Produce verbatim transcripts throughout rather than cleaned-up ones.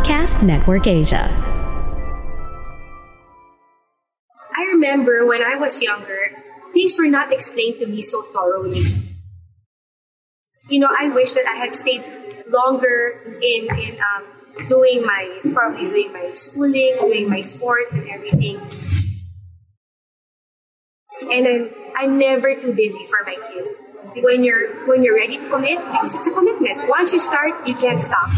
Podcast Network Asia. I remember when I was younger, things were not explained to me so thoroughly. You know, I wish that I had stayed longer in in um, doing my, probably doing my schooling, doing my sports and everything. And I'm I'm never too busy for my kids. When you're when you're ready to commit, because it's a commitment. Once you start, you can't stop.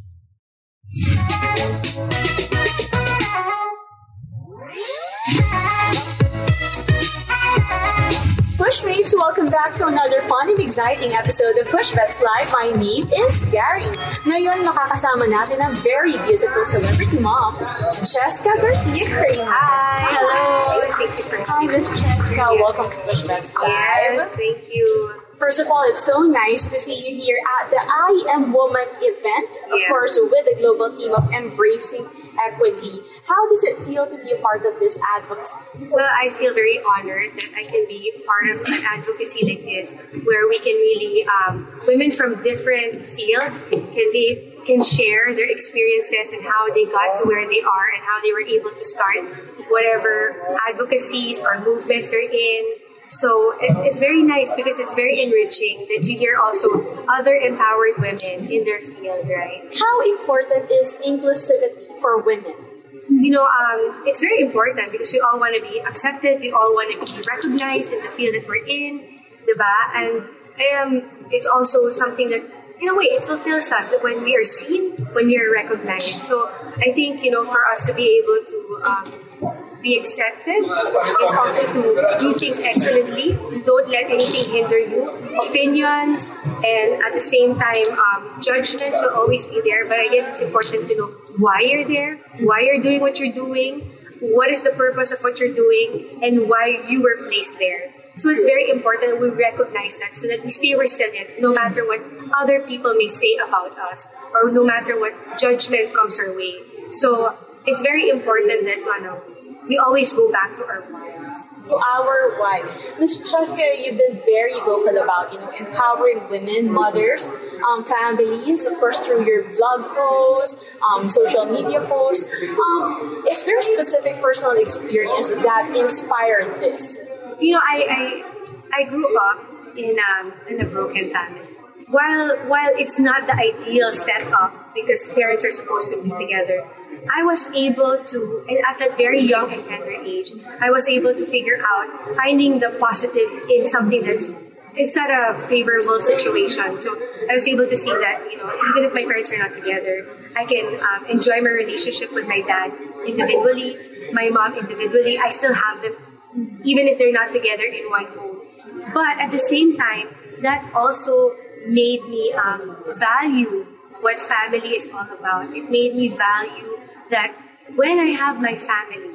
Pushmates, welcome back to another fun and exciting episode of Pushbets Live. My name is Gary. Ngayon, makakasama natin ang very beautiful celebrity mom, Cheska Garcia Crane. Hi! Hello! Thank you for Hi, Miss Cheska. Welcome to Pushbets Live. Yes, thank you. First of all, it's so nice to see you here at the I Am Woman event, of Yeah. course, with the global theme of embracing equity. How does it feel to be a part of this advocacy? Well, I feel very honored that I can be part of an advocacy like this, where we can really, um, women from different fields can be can share their experiences and how they got to where they are and how they were able to start whatever advocacies or movements they're in. So it, it's very nice because it's very enriching that you hear also other empowered women in their field, right? How important is inclusivity for women? You know, um, it's very important because we all want to be accepted, we all want to be recognized in the field that we're in, diba? And um, it's also something that, in a way, it fulfills us that when we are seen, when we are recognized. So I think, you know, for us to be able to um, be accepted, it's also to do things excellently. Don't let anything hinder you. Opinions and at the same time, um, judgments will always be there. But I guess it's important to know why you're there, why you're doing what you're doing, what is the purpose of what you're doing, and why you were placed there. So it's very important that we recognize that so that we stay resilient no matter what other people may say about us or no matter what judgment comes our way. So it's very important that, you know, we always go back to our wives. To our wives. Miz Cheska, you've been very vocal about, you know, empowering women, mothers, um, families, of course, through your blog posts, um, social media posts. Um, is there a specific personal experience that inspired this? You know, I I, I grew up in um, in a broken family. While while it's not the ideal setup because parents are supposed to be together, I was able to, at that very young and tender age, I was able to figure out finding the positive in something that's it's not a favorable situation. So I was able to see that, you know, even if my parents are not together, I can um, enjoy my relationship with my dad individually, my mom individually. I still have them, even if they're not together in one home. But at the same time, that also made me um, value what family is all about. It made me value that when I have my family,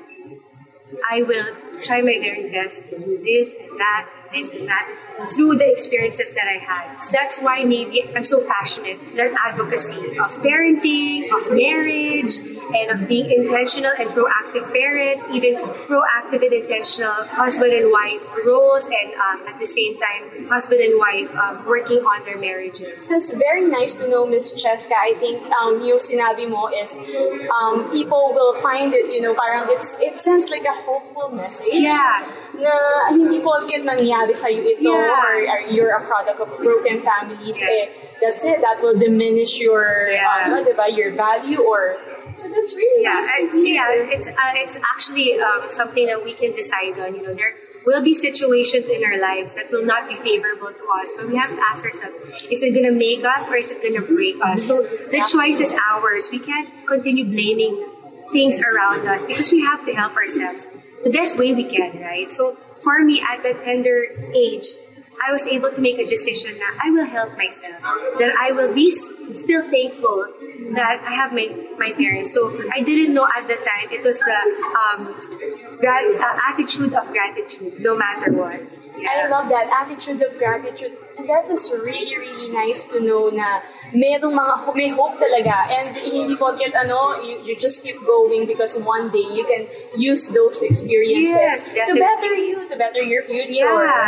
I will try my very best to do this and that, this and that, through the experiences that I had. So that's why maybe I'm so passionate that advocacy of parenting, of marriage, and of being intentional and proactive parents, even proactive and intentional husband and wife roles, and um, at the same time, husband and wife um, working on their marriages. It's very nice to know, Miz Cheska. I think um, yung sinabi mo is um, people will find it, you know, parang it's, it sends like a hopeful message. Yeah. Na hindi porket nangyari sa'yo ito, Yeah. or, or you're a product of broken families, Yeah. eh, that's it, that will diminish your, Yeah. ano, diba, your value, or, so that's really Yeah, nice I, to hear. yeah, it's uh, it's actually um, something that we can decide on. You know, there will be situations in our lives that will not be favorable to us, but we have to ask ourselves: is it going to make us, or is it going to break us? So the choice is ours. We can't continue blaming things around us because we have to help ourselves the best way we can, right? So for me, at that tender age, I was able to make a decision that I will help myself, that I will be still thankful that I have my, my parents. So I didn't know at the time it was the um, grat- uh, attitude of gratitude, no matter what. I love that attitude of gratitude. And that is really, really nice to know na merong mga, may hope talaga. And hindi porket ano, you, you just keep going because one day you can use those experiences Yes, to definitely. better you, to better your future. Yeah.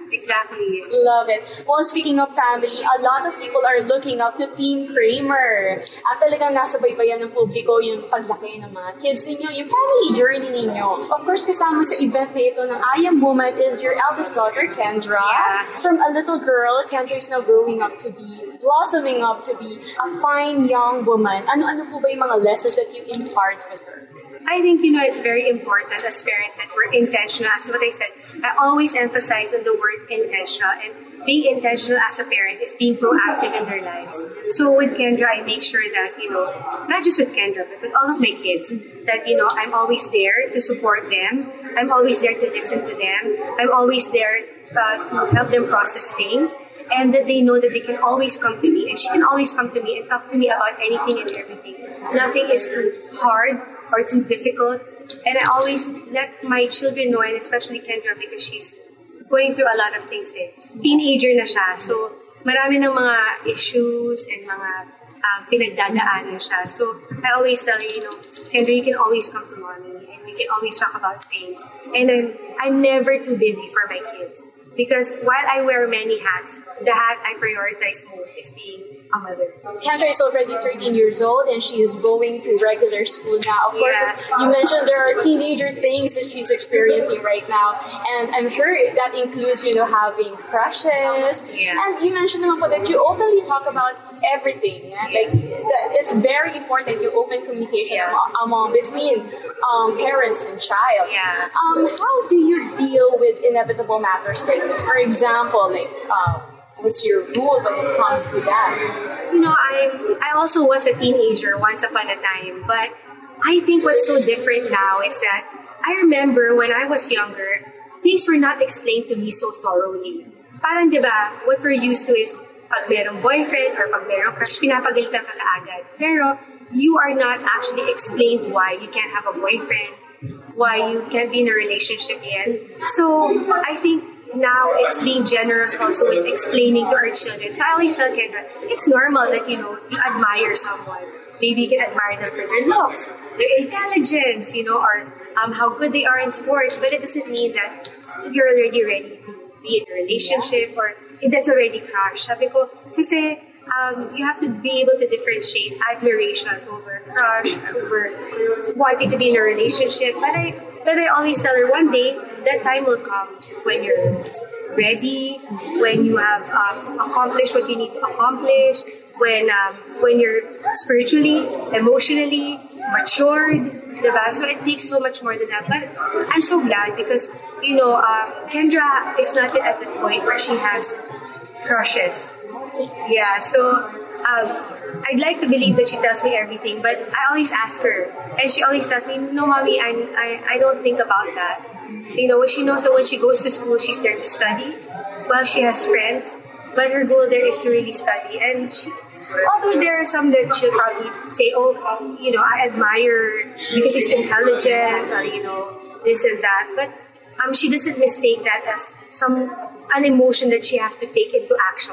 exactly. Love it. Well, speaking of family, a lot of people are looking up to Team Kramer. At talagang nasa baybayan ng publiko yung paglaki ng mga kids ninyo, yung family journey ninyo. Of course, kasama sa event na ito ng I Am Woman is your eldest daughter, Kendra. Yeah. From a little girl, Kendra is now growing up to be, blossoming up to be a fine young woman. Ano-ano po ba yung mga lessons that you impart with her? I think, you know, it's very important as parents that we're intentional. As what I said, I always emphasize on the word intentional. And being intentional as a parent is being proactive in their lives. So with Kendra, I make sure that, you know, not just with Kendra, but with all of my kids, that, you know, I'm always there to support them. I'm always there to listen to them. I'm always there uh, to help them process things. And that they know that they can always come to me. And she can always come to me and talk to me about anything and everything. Nothing is too hard or too difficult. And I always let my children know, and especially Kendra, because she's going through a lot of things eh. Teenager na siya. So, marami ng mga issues and mga um, pinagdadaanan siya. So, I always tell her, you know, Kendra, you can always come to mommy and we can always talk about things. And I'm, I'm never too busy for my kids. Because while I wear many hats, the hat I prioritize most is being a mother. Kendra is already thirteen years old and she is going to regular school now. Of course, Yeah. you mentioned there are teenager things that she's experiencing right now. And I'm sure that includes, you know, having crushes. Yeah. And you mentioned naman po that you openly talk about everything. Yeah? Like, that it's very important you open communication Yeah. among, among between um, parents and child. Yeah. Um, how do you deal with inevitable matters like this? For example, like, uh, what's your rule when it comes to that? You know, I I also was a teenager once upon a time, but I think what's so different now is that I remember when I was younger, things were not explained to me so thoroughly. Parang, di ba, what we're used to is pag merong boyfriend or pag merong crush, pinapagalitan ka kaagad. Pero you are not actually explained why you can't have a boyfriend, why you can't be in a relationship yet. So I think now it's being generous also with explaining to our children. So I always tell Kendra, it's normal that, you know, you admire someone. Maybe you can admire them for their looks, their intelligence, you know, or um, how good they are in sports. But it doesn't mean that you're already ready to be in a relationship or that's already crush. Sabi ko, kasi um, you have to be able to differentiate admiration over crush, over wanting to be in a relationship. But I, but I always tell her one day, that time will come when you're ready, when you have um, accomplished what you need to accomplish, when um, when you're spiritually, emotionally matured, diba? So it takes so much more than that. But I'm so glad because, you know, um, Kendra is not at the point where she has crushes. Yeah, so um, I'd like to believe that she tells me everything, but I always ask her, and she always tells me, "No, mommy, I'm, I I don't think about that." You know, she knows that when she goes to school, she's there to study. Well, she has friends, but her goal there is to really study. And she, although there are some that she'll probably say, "Oh, you know, I admire because he's intelligent," or you know, this and that, but um, she doesn't mistake that as some an emotion that she has to take into action.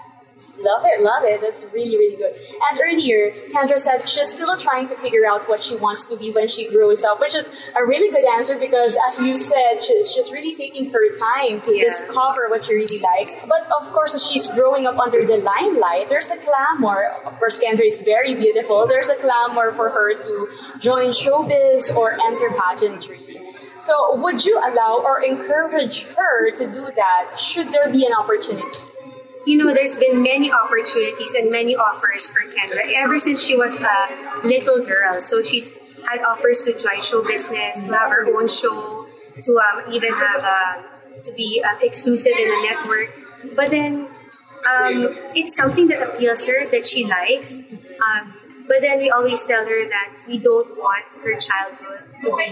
Love it, love it. That's really, really good. And earlier, Kendra said she's still trying to figure out what she wants to be when she grows up, which is a really good answer because, as you said, she's, she's really taking her time to Yeah. discover what she really likes. But of course, as she's growing up under the limelight, there's a clamor. Of course, Kendra is very beautiful. There's a clamor for her to join showbiz or enter pageantry. So, would you allow or encourage her to do that should there be an opportunity? You know, there's been many opportunities and many offers for Kendra ever since she was a little girl. So she's had offers to join show business, to have her own show, to um, even have a, to be uh, exclusive in a network. But then um, it's something that appeals her, that she likes. Um, but then we always tell her that we don't want her childhood to be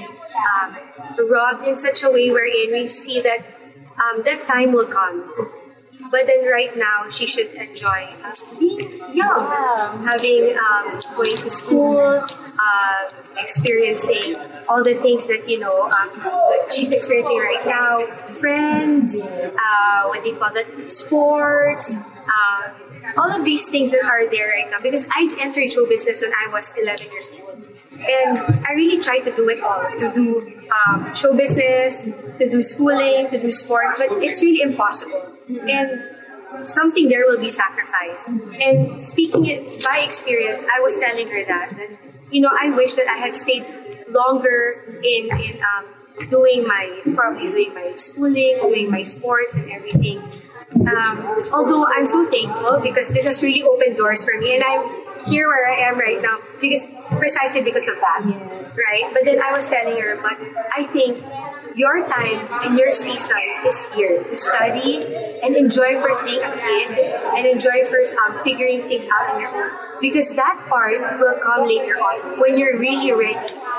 um, robbed in such a way wherein we see that um, that time will come. But then right now, she should enjoy uh, being young, Yeah. having, um, going to school, uh, experiencing all the things that, you know, um, that she's experiencing right now. Friends, uh, what do you call that? Sports, um, all of these things that are there right now. Because I entered show business when I was eleven years old. And I really tried to do it all, to do um, show business, to do schooling, to do sports, but it's really impossible. And something there will be sacrificed. And speaking it by experience, I was telling her that, that you know, I wish that I had stayed longer in in um, doing my probably doing my schooling, doing my sports and everything. Um, although I'm so thankful because this has really opened doors for me, and I'm here where I am right now because precisely because of that, Yes. right? But then I was telling her, but I think your time and your season is here to study and enjoy first being a kid and enjoy first um, figuring things out on your own. Because that part will come later on when you're really ready.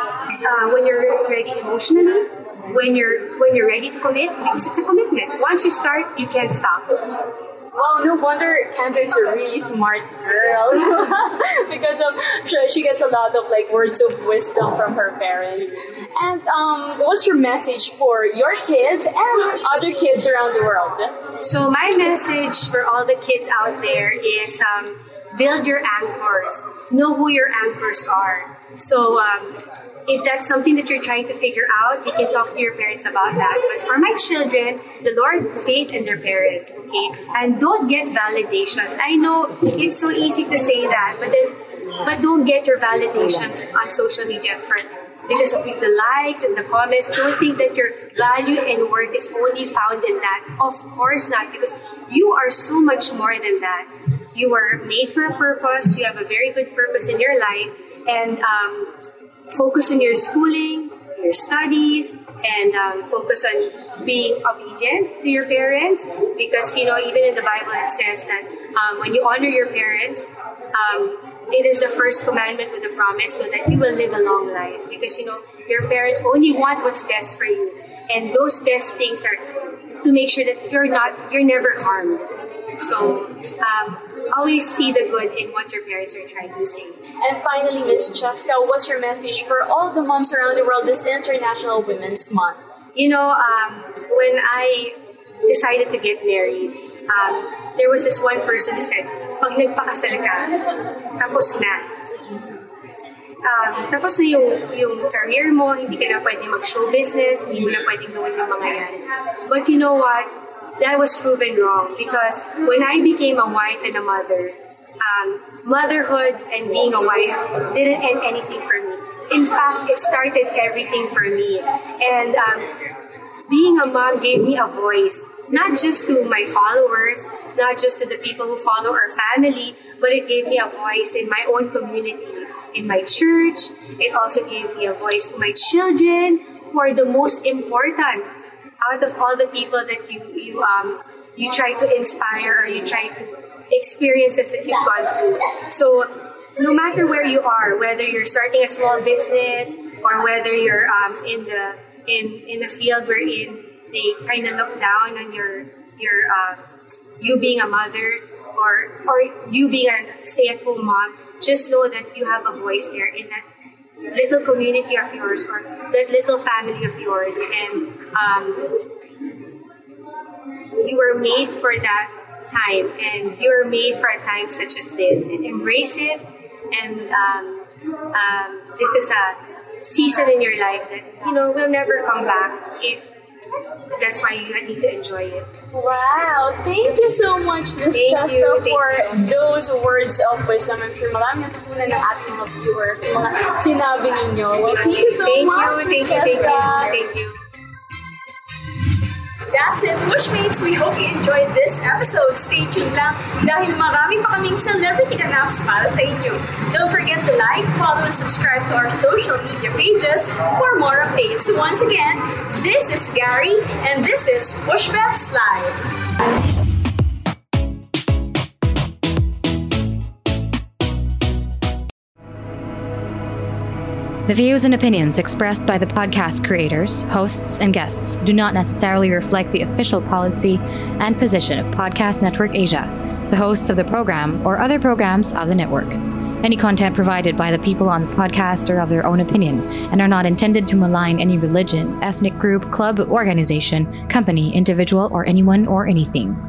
Uh, when you're ready emotionally, when you're when you're ready to commit, because it's a commitment. Once you start, you can't stop. Well, no wonder Kendra is a really smart girl because of she, she gets a lot of like words of wisdom from her parents. And um, what's your message for your kids and other kids around the world? So my message for all the kids out there is um, build your anchors. Know who your anchors are. So um, if that's something that you're trying to figure out, you can talk to your parents about that. But for my children, the Lord faith in their parents, okay? And don't get validations. I know it's so easy to say that, but then, but don't get your validations on social media first. Because of the likes and the comments, don't think that your value and worth is only found in that. Of course not, because you are so much more than that. You were made for a purpose. You have a very good purpose in your life. And um, focus on your schooling, your studies, and um, focus on being obedient to your parents. Because, you know, even in the Bible it says that um, when you honor your parents, um, it is the first commandment with a promise so that you will live a long life. Because, you know, your parents only want what's best for you. And those best things are to make sure that you're not, you're never harmed. So, um, always see the good in what your parents are trying to say. And finally, Miss Cheska, what's your message for all the moms around the world this International Women's Month? You know, um, when I decided to get married, um, there was this one person who said, pag nagpakasal ka, tapos na. Um, tapos na yung, yung career mo, hindi ka na pwede mag-show business, hindi mo na pwede gawin yung mga yan. But you know what? That was proven wrong because when I became a wife and a mother, um, motherhood and being a wife didn't end anything for me. In fact, it started everything for me. And um, being a mom gave me a voice, not just to my followers, not just to the people who follow our family, but it gave me a voice in my own community, in my church. It also gave me a voice to my children, who are the most important out of all the people that you you um you try to inspire or you try to experiences that you've gone through. So no matter where you are, whether you're starting a small business or whether you're um in the in in a field wherein they kind of look down on your your uh, you being a mother or or you being a stay-at-home mom, just know that you have a voice there in that little community of yours or that little family of yours, and um, you were made for that time, and you were made for a time such as this, and embrace it. And um, um, this is a season in your life that you know will never come back. If that's why you need to enjoy it. Wow! Thank you so much, Miss Cheska, for those words of wisdom. I'm sure marami natutunan ng ating mga viewers sa mga sinabi ninyo. Well, thank you so thank much, you, thank you, thank you, thank you. That's it, Pushmates. We hope you enjoyed this episode. Stay tuned lang dahil marami pa kaming celebrity canaps para sa inyo. Don't forget to like, follow, and subscribe to our social media pages for more updates. Once again, this is Gary, and this is Pushbets Live. The views and opinions expressed by the podcast creators, hosts, and guests do not necessarily reflect the official policy and position of Podcast Network Asia, the hosts of the program, or other programs of the network. Any content provided by the people on the podcast are of their own opinion and are not intended to malign any religion, ethnic group, club, organization, company, individual, or anyone or anything.